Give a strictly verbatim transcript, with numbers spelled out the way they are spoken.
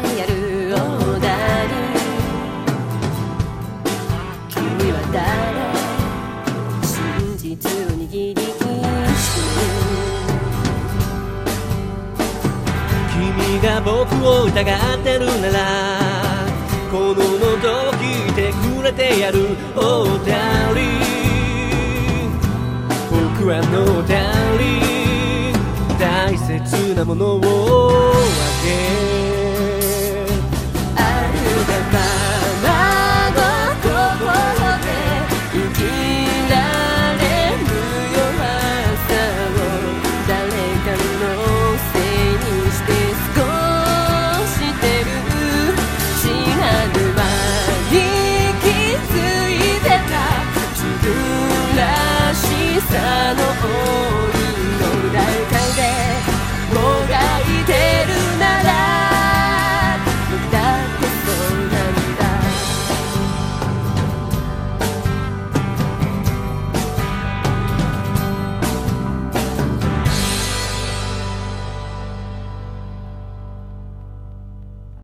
やるオーダーに君は誰真実を握りし君が僕を疑ってるならこの喉聞いてくれてやるオーダーリー僕はノーダーリー大切なものをあげる